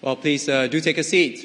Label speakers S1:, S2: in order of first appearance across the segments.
S1: Well, please do take a seat.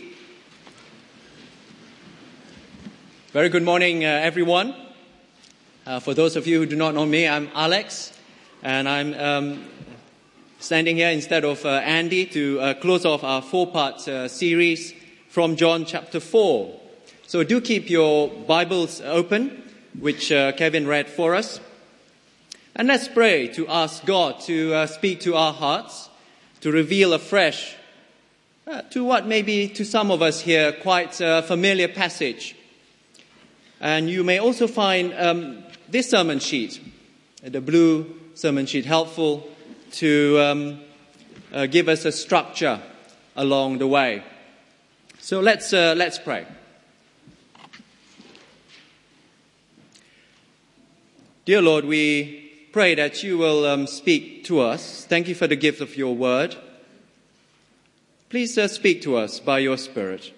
S1: Very good morning, everyone. For those of you who do not know me, I'm Alex, and I'm standing here instead of Andy to close off our four-part series from John chapter 4. So do keep your Bibles open, which Kevin read for us. And let's pray to ask God to speak to our hearts, to reveal afresh to what may be to some of us here quite a familiar passage. And you may also find this sermon sheet, the blue sermon sheet, helpful to give us a structure along the way. So let's pray. Dear Lord, we pray that you will speak to us. Thank you for the gift of your word. Please speak to us by your Spirit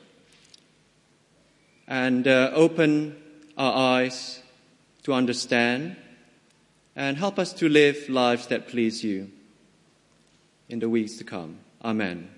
S1: and open our eyes to understand and help us to live lives that please you in the weeks to come. Amen.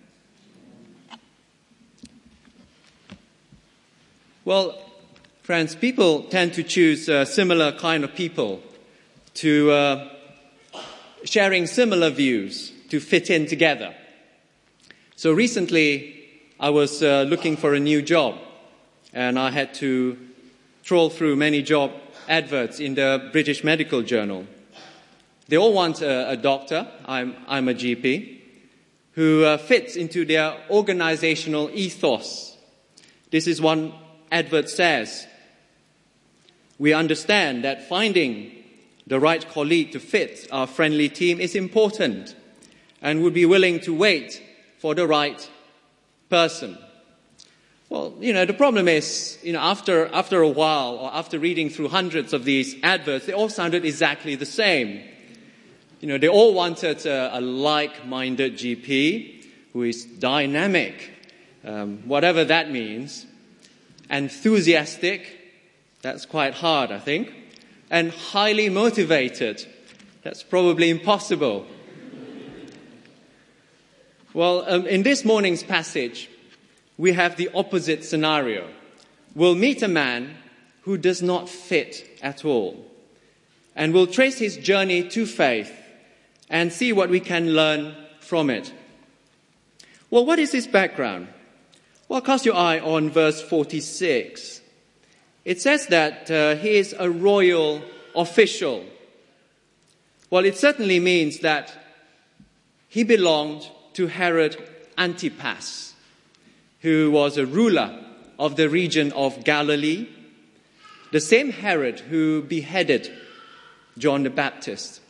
S1: Well, friends, people tend to choose similar kind of people to sharing similar views to fit in together. So recently, I was looking for a new job, and I had to troll through many job adverts in the British Medical Journal. They all want a doctor, I'm a GP, who fits into their organizational ethos. This is one advert says. We understand that finding the right colleague to fit our friendly team is important and would be willing to wait for the right person. Well, the problem is, after a while, or after reading through hundreds of these adverts, they all sounded exactly the same. They all wanted a like-minded GP who is dynamic, whatever that means, enthusiastic, that's quite hard, I think, and highly motivated. That's probably impossible. Well, in this morning's passage, we have the opposite scenario. We'll meet a man who does not fit at all, and we'll trace his journey to faith and see what we can learn from it. Well, what is his background? Well, cast your eye on verse 46. It says that he is a royal official. Well, it certainly means that he belonged to Herod Antipas, who was a ruler of the region of Galilee, the same Herod who beheaded John the Baptist.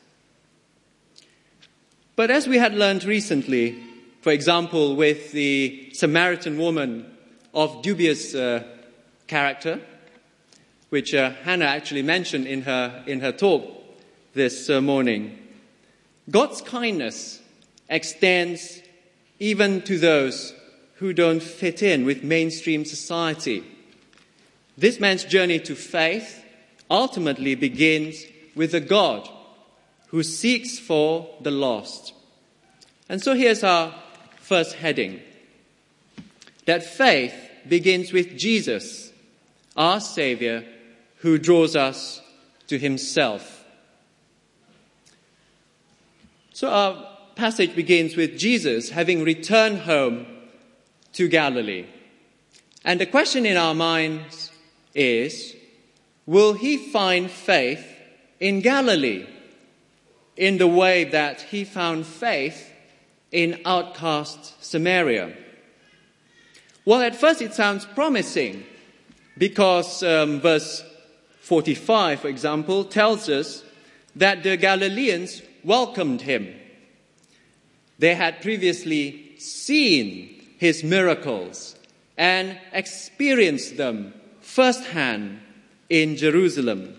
S1: But as we had learned recently, for example, with the Samaritan woman of dubious character, which Hannah actually mentioned in her talk this morning, God's kindness extends even to those who don't fit in with mainstream society. This man's journey to faith ultimately begins with a God who seeks for the lost. And so here's our first heading, that faith begins with Jesus, our Savior, who draws us to himself. So our passage begins with Jesus having returned home to Galilee. And the question in our minds is, will he find faith in Galilee in the way that he found faith in outcast Samaria? Well, at first it sounds promising because verse 45, for example, tells us that the Galileans welcomed him. They had previously seen his miracles and experienced them firsthand in Jerusalem.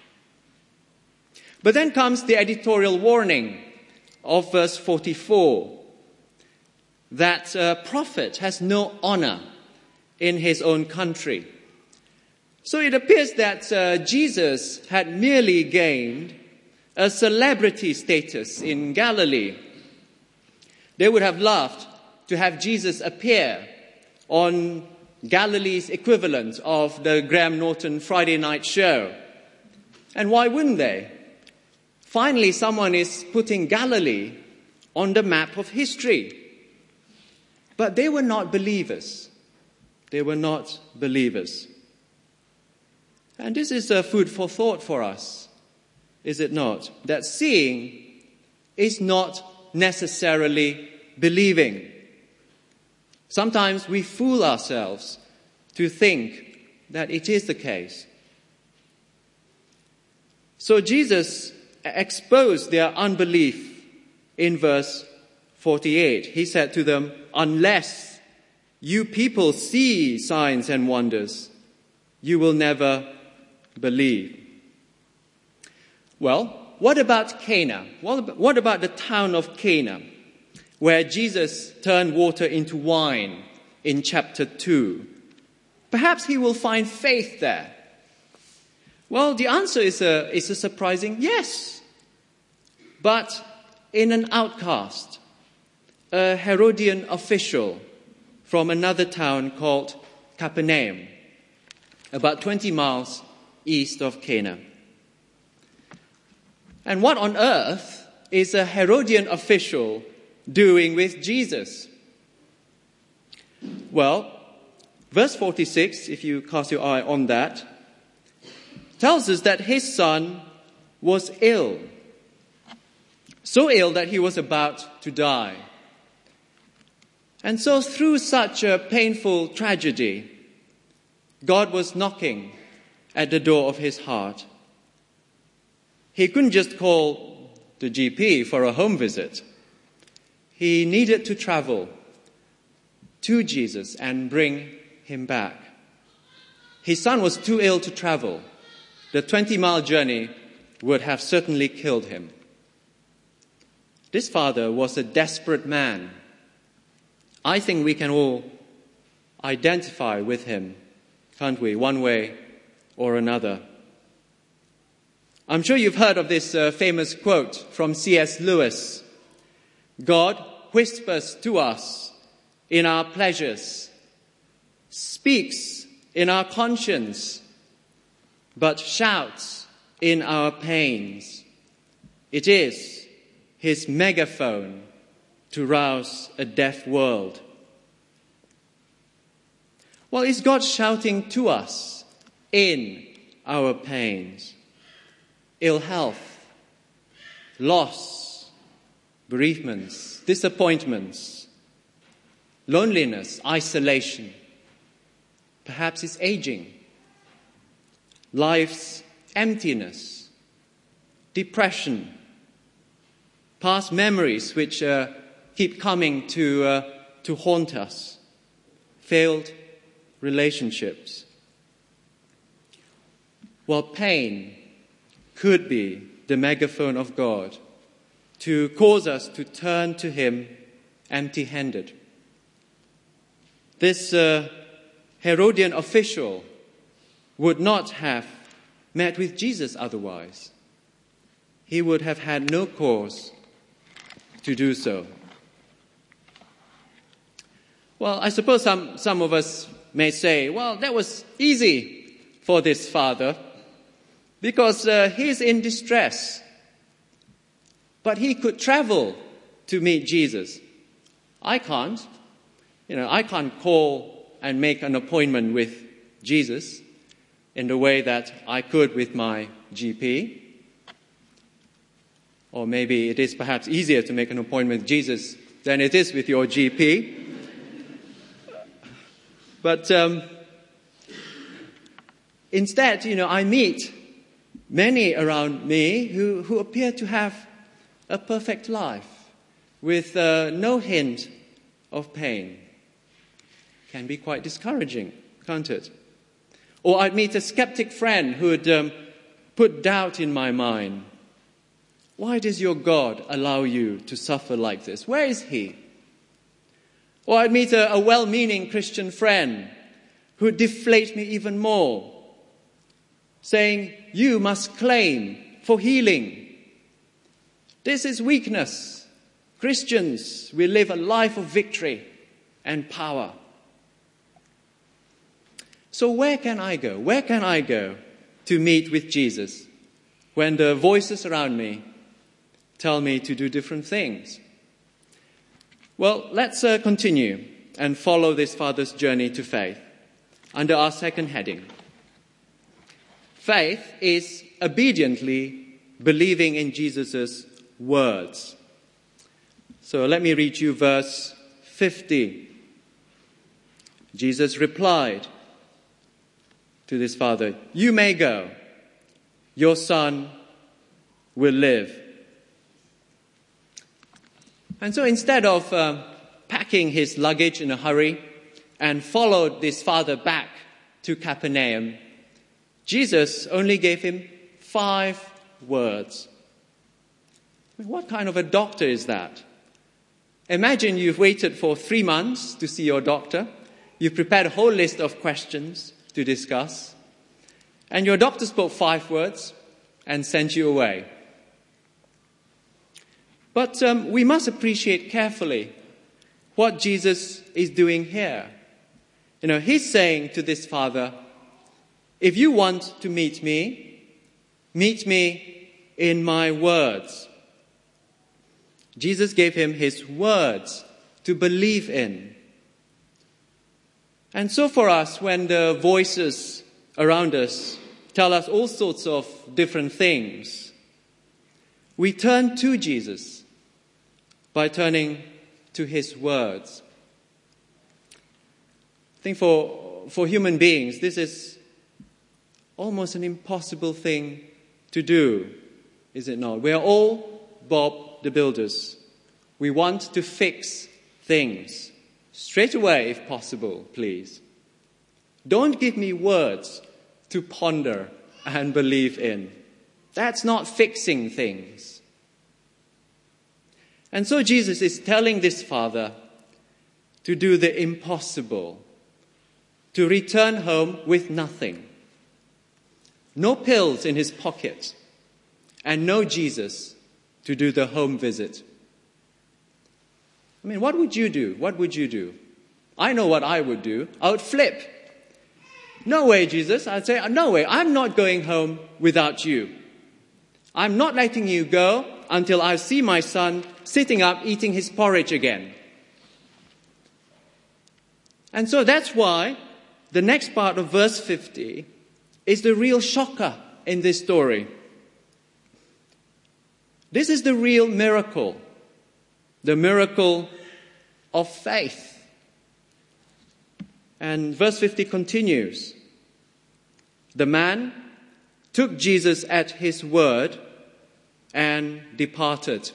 S1: But then comes the editorial warning of verse 44 that a prophet has no honor in his own country. So it appears that Jesus had merely gained a celebrity status in Galilee. They would have loved to have Jesus appear on Galilee's equivalent of the Graham Norton Friday night show. And why wouldn't they? Finally, someone is putting Galilee on the map of history. But they were not believers. They were not believers. And this is a food for thought for us, is it not? That seeing is not necessarily believing. Sometimes we fool ourselves to think that it is the case. So Jesus exposed their unbelief in verse 48. He said to them, "Unless you people see signs and wonders, you will never believe." Well, what about Cana? What about the town of Cana, where Jesus turned water into wine in chapter 2? Perhaps he will find faith there. Well, the answer is a surprising yes. But in an outcast, a Herodian official from another town called Capernaum, about 20 miles east of Cana. And what on earth is a Herodian official doing with Jesus? Well, verse 46, if you cast your eye on that, tells us that his son was ill. So ill that he was about to die. And so through such a painful tragedy, God was knocking at the door of his heart. He couldn't just call the GP for a home visit. He needed to travel to Jesus and bring him back. His son was too ill to travel. The 20-mile journey would have certainly killed him. This father was a desperate man. I think we can all identify with him, can't we, one way or another. I'm sure you've heard of this famous quote from C.S. Lewis. God whispers to us in our pleasures, speaks in our conscience, but shouts in our pains. It is his megaphone to rouse a deaf world. Well, is God shouting to us in our pains? Ill health, loss, bereavements, disappointments, loneliness, isolation. Perhaps it's aging, life's emptiness, depression, past memories which keep coming to haunt us, failed relationships. Well, pain could be the megaphone of God to cause us to turn to him empty-handed. This Herodian official would not have met with Jesus otherwise. He would have had no cause to do so. Well, I suppose some of us may say, well, that was easy for this father because he's in distress. But he could travel to meet Jesus. I can't. I can't call and make an appointment with Jesus in the way that I could with my GP. Or maybe it is perhaps easier to make an appointment with Jesus than it is with your GP. But instead, I meet many around me who appear to have a perfect life with no hint of pain. Can be quite discouraging, can't it? Or I'd meet a skeptic friend who would put doubt in my mind. Why does your God allow you to suffer like this? Where is he? Or I'd meet a well-meaning Christian friend who would deflate me even more, saying, you must claim for healing. This is weakness. Christians, we live a life of victory. and power. So where can I go? Where can I go to meet with Jesus when the voices around me tell me to do different things? Well, let's continue and follow this father's journey to faith under our second heading. Faith is obediently believing in Jesus' words. So let me read you verse 50. Jesus replied to this father, "You may go. Your son will live." And so instead of packing his luggage in a hurry and followed this father back to Capernaum, Jesus only gave him 5 words. What kind of a doctor is that? Imagine you've waited for 3 months to see your doctor. You've prepared a whole list of questions to discuss. And your doctor spoke 5 words and sent you away. But we must appreciate carefully what Jesus is doing here. He's saying to this father, if you want to meet me in my words. Jesus gave him his words to believe in. And so for us, when the voices around us tell us all sorts of different things, we turn to Jesus by turning to his words. I think for human beings, this is almost an impossible thing to do, is it not? We are all Bob the Builders. We want to fix things. Straight away, if possible, please. Don't give me words to ponder and believe in. That's not fixing things. And so Jesus is telling this father to do the impossible, to return home with nothing. No pills in his pocket, and no Jesus to do the home visit. What would you do? What would you do? I know what I would do. I would flip. No way, Jesus. I'd say, no way. I'm not going home without you. I'm not letting you go until I see my son sitting up eating his porridge again. And so that's why the next part of verse 50 is the real shocker in this story. This is the real miracle. The miracle of faith. And verse 50 continues. The man took Jesus at his word and departed.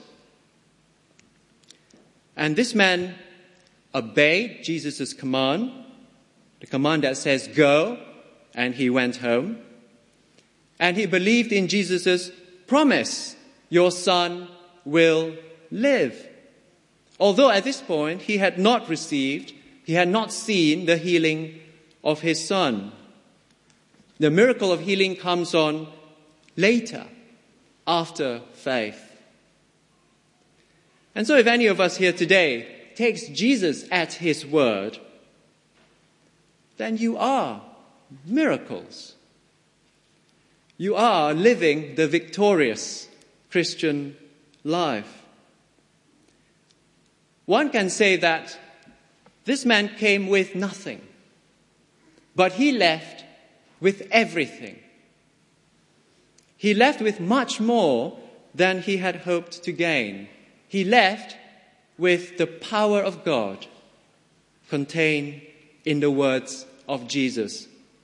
S1: And this man obeyed Jesus' command, the command that says go, and he went home. And he believed in Jesus' promise, your son will live. Although at this point he had not seen the healing of his son. The miracle of healing comes on later, after faith. And so if any of us here today takes Jesus at his word, then you are miracles. You are living the victorious Christian life. One can say that this man came with nothing, but he left with everything. He left with much more than he had hoped to gain. He left with the power of God contained in the words of Jesus.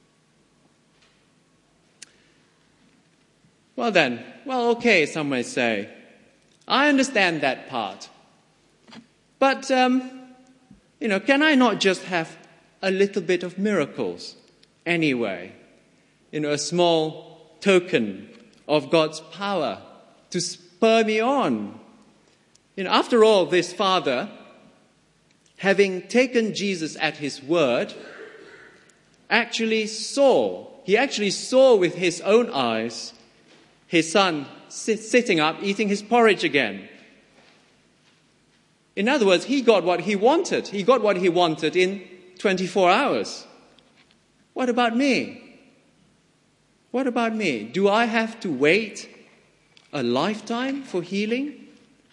S1: Well, okay, some may say. I understand that part. But, can I not just have a little bit of miracles anyway? A small token of God's power to spur me on. After all, this father, having taken Jesus at his word, actually saw with his own eyes his son sitting up eating his porridge again. In other words, he got what he wanted. He got what he wanted in 24 hours. What about me? What about me? Do I have to wait a lifetime for healing?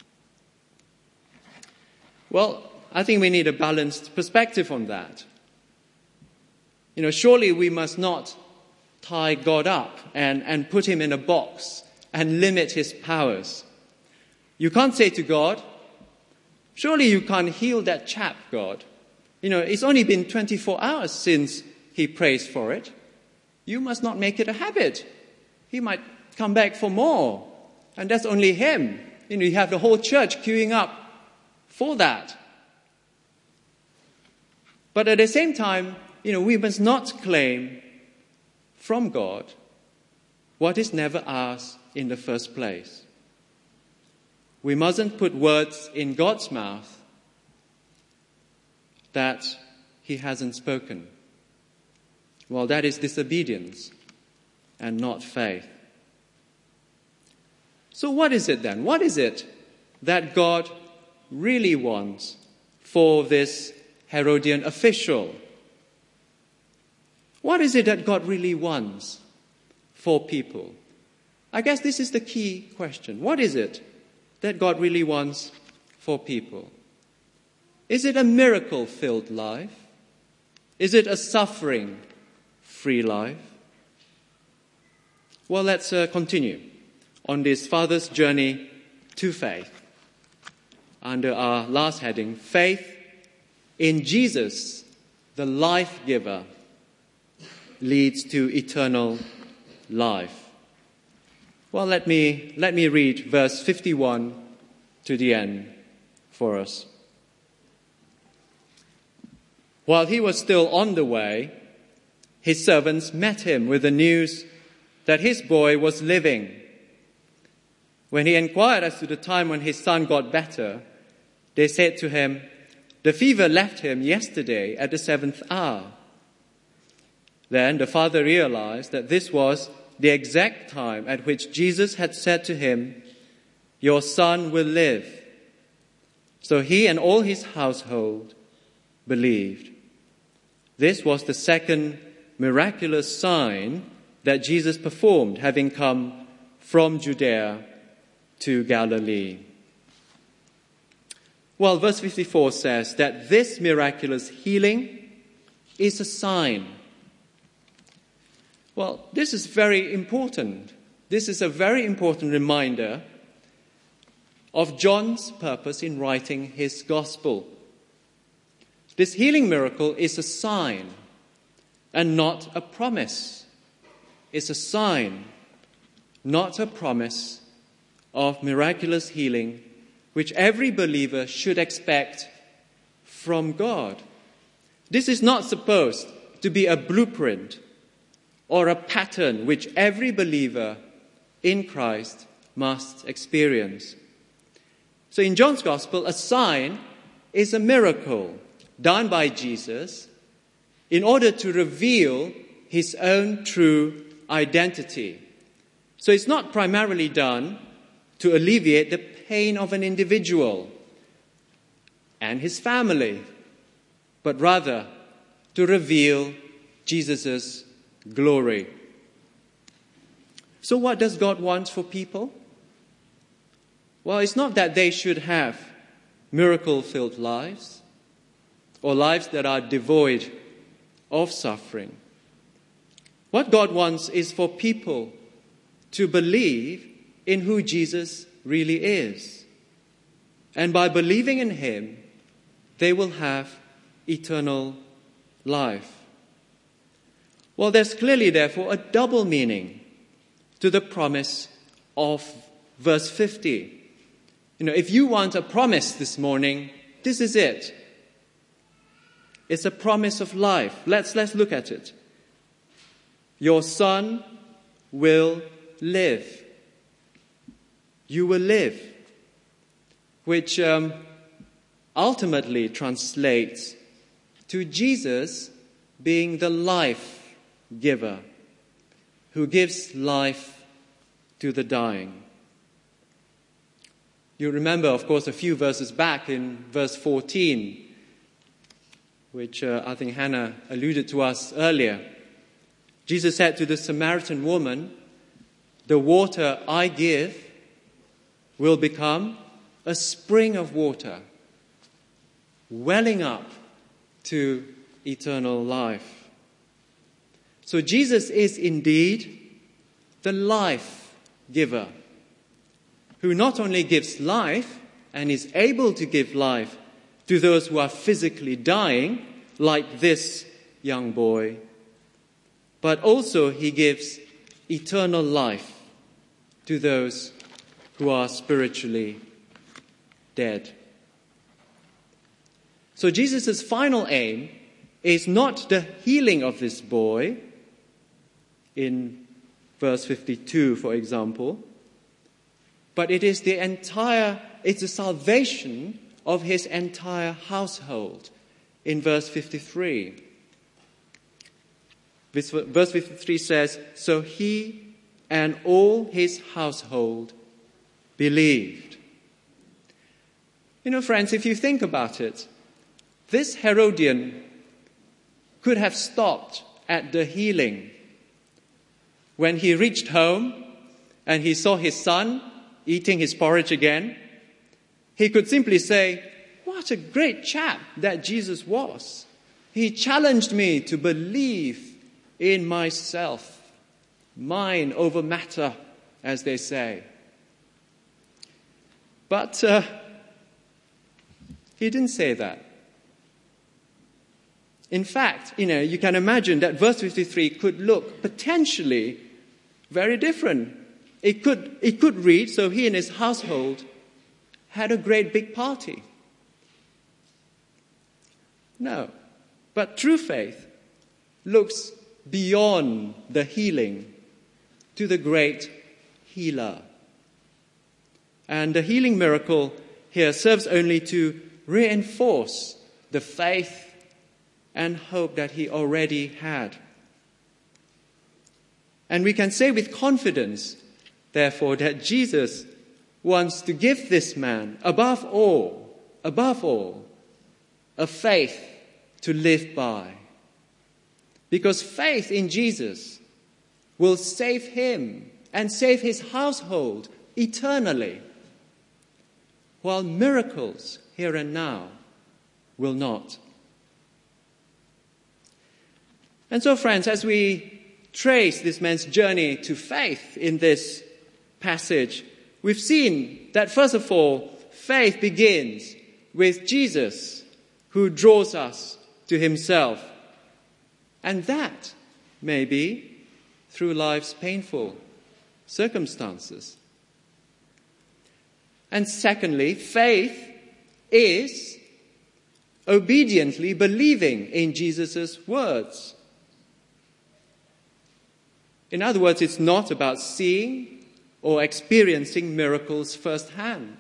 S1: Well, I think we need a balanced perspective on that. Surely we must not tie God up and put him in a box and limit his powers. You can't say to God, surely you can't heal that chap, God. It's only been 24 hours since he prays for it. You must not make it a habit. He might come back for more. And that's only him. You have the whole church queuing up for that. But at the same time, we must not claim from God what is never ours in the first place. We mustn't put words in God's mouth that he hasn't spoken. Well, that is disobedience and not faith. So what is it then? What is it that God really wants for this Herodian official? What is it that God really wants for people? I guess this is the key question. What is it that God really wants for people? Is it a miracle-filled life? Is it a suffering-free life? Well, let's continue on this Father's journey to faith. Under our last heading, faith in Jesus, the life giver, leads to eternal life. Well, let me read verse 51 to the end for us. While he was still on the way, his servants met him with the news that his boy was living. When he inquired as to the time when his son got better, they said to him, "The fever left him yesterday at the 7th hour." Then the father realized that this was the exact time at which Jesus had said to him, "Your son will live." So he and all his household believed. This was the second miraculous sign that Jesus performed, having come from Judea to Galilee. Well, verse 54 says that this miraculous healing is a sign. Well, this is very important. This is a very important reminder of John's purpose in writing his gospel. This healing miracle is a sign and not a promise. It's a sign, not a promise of miraculous healing, which every believer should expect from God. This is not supposed to be a blueprint or a pattern which every believer in Christ must experience. So in John's Gospel, a sign is a miracle done by Jesus in order to reveal his own true identity. So it's not primarily done to alleviate the pain of an individual and his family, but rather to reveal Jesus' glory. So what does God want for people? Well, it's not that they should have miracle-filled lives or lives that are devoid of suffering. What God wants is for people to believe in who Jesus really is. And by believing in him, they will have eternal life. Well, there's clearly, therefore, a double meaning to the promise of verse 50. If you want a promise this morning, this is it. It's a promise of life. Let's look at it. Your son will live. You will live, which ultimately translates to Jesus being the life giver who gives life to the dying. You remember, of course, a few verses back in verse 14, which I think Hannah alluded to us earlier. Jesus said to the Samaritan woman, "The water I give will become a spring of water, welling up to eternal life." So Jesus is indeed the life giver, who not only gives life and is able to give life to those who are physically dying, like this young boy, but also he gives eternal life to those who are spiritually dead. So Jesus' final aim is not the healing of this boy, in verse 52, for example, but it's the salvation of his entire household in verse 53. Verse 53 says, "So he and all his household believed." You know, friends, if you think about it, this Herodian could have stopped at the healing. When he reached home and he saw his son eating his porridge again, he could simply say, "What a great chap that Jesus was. He challenged me to believe in myself, mind over matter, as they say." But he didn't say that. In fact, you can imagine that verse 53 could look potentially very different. It could read, "So he and his household had a great big party." No, but true faith looks beyond the healing to the great healer. And the healing miracle here serves only to reinforce the faith and hope that he already had. And we can say with confidence, therefore, that Jesus wants to give this man, above all, a faith to live by. Because faith in Jesus will save him and save his household eternally, while miracles here and now will not. And so, friends, as we trace this man's journey to faith in this passage, we've seen that, first of all, faith begins with Jesus, who draws us to himself. And that may be through life's painful circumstances. And secondly, faith is obediently believing in Jesus' words. In other words, it's not about seeing or experiencing miracles firsthand.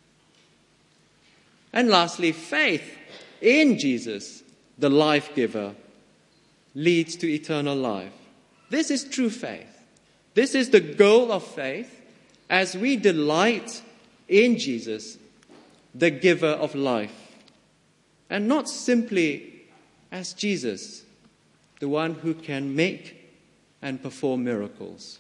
S1: And lastly, faith in Jesus, the life giver, leads to eternal life. This is true faith. This is the goal of faith as we delight in Jesus, the giver of life, and not simply as Jesus, the one who can make and perform miracles.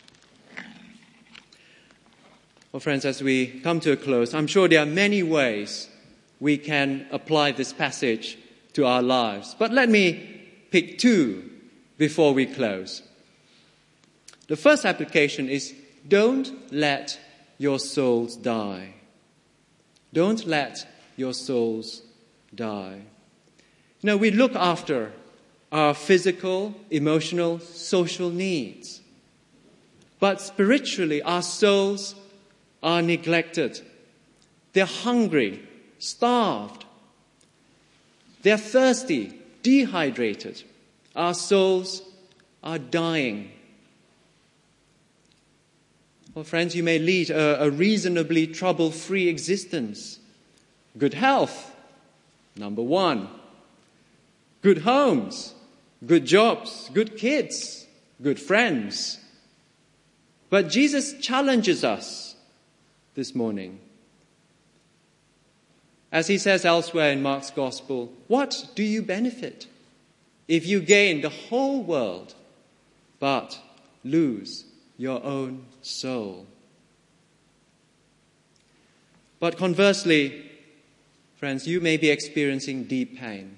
S1: Well, friends, as we come to a close, I'm sure there are many ways we can apply this passage to our lives. But let me pick two before we close. The first application is, don't let your souls die. Don't let your souls die. We look after our physical, emotional, social needs. But spiritually, our souls are neglected. They're hungry, starved. They're thirsty, dehydrated. Our souls are dying. Well, friends, you may lead a reasonably trouble-free existence. Good health, number one. Good homes, good jobs, good kids, good friends. But Jesus challenges us this morning As he says elsewhere in Mark's Gospel, what do you benefit if you gain the whole world but lose your own soul? But conversely, friends, you may be experiencing deep pain,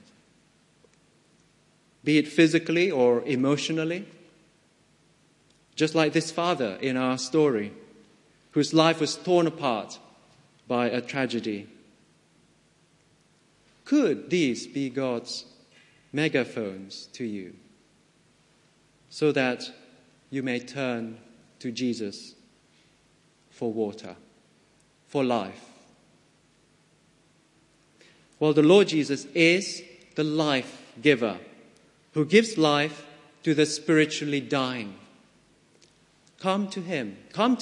S1: be it physically or emotionally, just like this father in our story, whose life was torn apart by a tragedy. Could these be God's megaphones to you, so that you may turn to Jesus for water, for life? Well, the Lord Jesus is the life giver who gives life to the spiritually dying. Come to him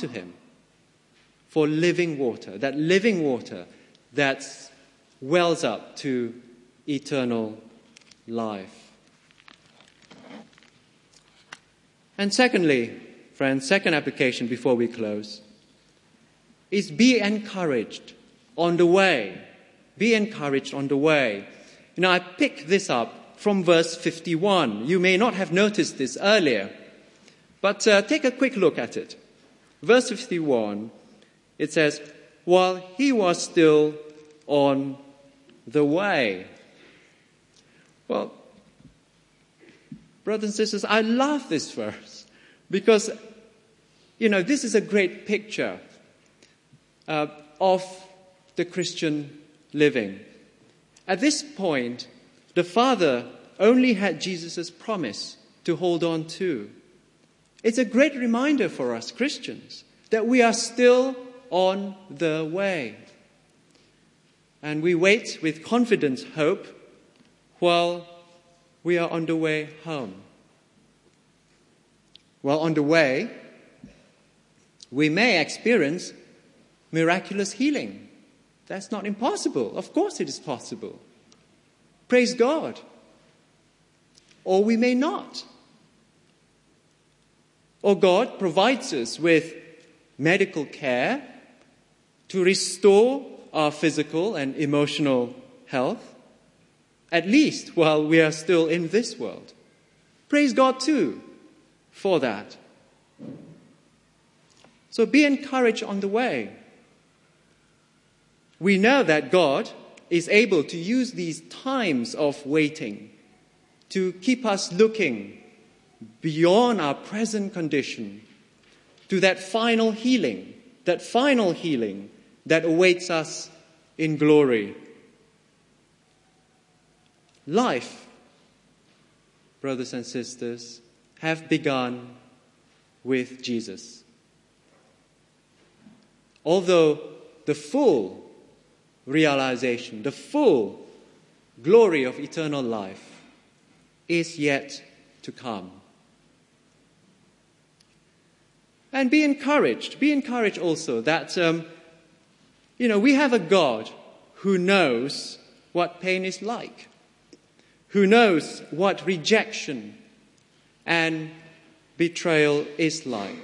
S1: for living water that wells up to eternal life. And secondly, friends, second application before we close is be encouraged on the way. Be encouraged on the way. I pick this up from verse 51. You may not have noticed this earlier, but take a quick look at it. Verse 51, it says, while he was still on the way. Well, brothers and sisters, I love this verse because, this is a great picture of the Christian living. At this point, the Father only had Jesus' promise to hold on to. It's a great reminder for us Christians that we are still on the way. And we wait with confident hope while we are on the way home. While on the way, we may experience miraculous healing. That's not impossible. Of course it is possible. Praise God. Or we may not. Or God provides us with medical care to restore our physical and emotional health, at least while we are still in this world. Praise God too for that. So be encouraged on the way. We know that God is able to use these times of waiting to keep us looking beyond our present condition to that final healing that awaits us in glory. Life, brothers and sisters, have begun with Jesus. Although the full realization, the full glory of eternal life is yet to come. And be encouraged. Be encouraged also that, we have a God who knows what pain is like, who knows what rejection and betrayal is like.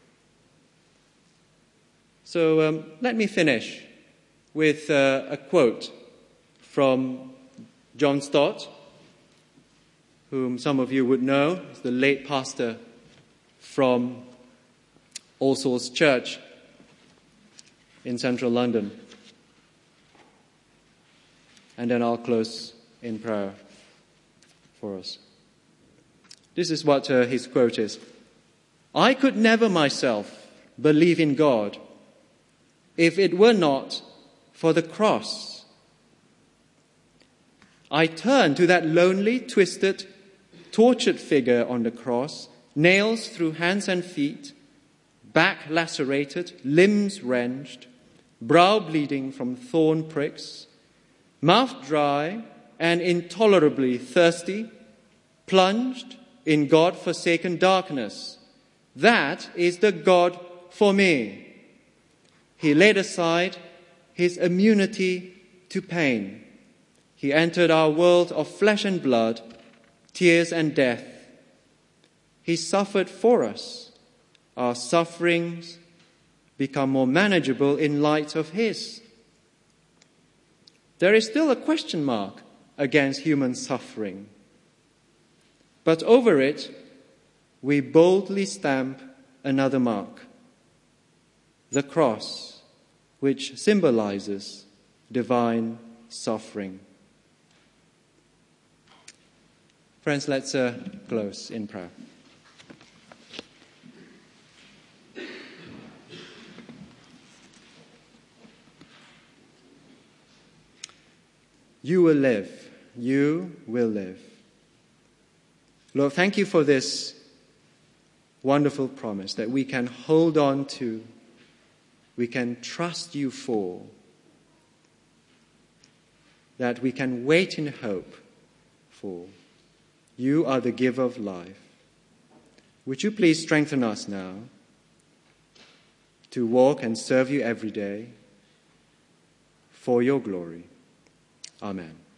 S1: So let me finish with a quote from John Stott, whom some of you would know, is the late pastor from All Souls Church in central London. And then I'll close in prayer for us. This is what his quote is. I could never myself believe in God if it were not for the cross. I turn to that lonely, twisted, tortured figure on the cross, nails through hands and feet, back lacerated, limbs wrenched, brow bleeding from thorn pricks, mouth dry and intolerably thirsty, plunged in God-forsaken darkness. That is the God for me. He laid aside his immunity to pain. He entered our world of flesh and blood, tears and death. He suffered for us. Our sufferings become more manageable in light of his. There is still a question mark against human suffering. But over it, we boldly stamp another mark, the cross, which symbolizes divine suffering. Friends, let's close in prayer. You will live. You will live. Lord, thank you for this wonderful promise that we can hold on to, we can trust you for, that we can wait in hope for. You are the giver of life. Would you please strengthen us now to walk and serve you every day for your glory. Amen.